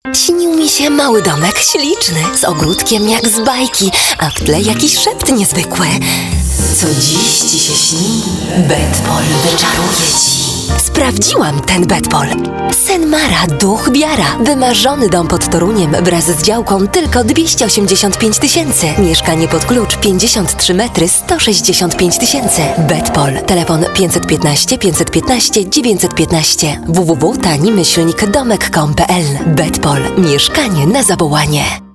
Śnił mi się mały domek, śliczny, z ogródkiem jak z bajki, a w tle jakiś szept niezwykły. Co dziś ci się śni? Bedpol wyczaruje ci. Sprawdziłam ten Bedpol. Senmara, duch wiara. Wymarzony dom pod Toruniem wraz z działką tylko 285 000. Mieszkanie pod klucz 53 metry 165 000. Bedpol. Telefon 515 515 915. www.tani-domek.com.pl. Bedpol. Mieszkanie na zawołanie.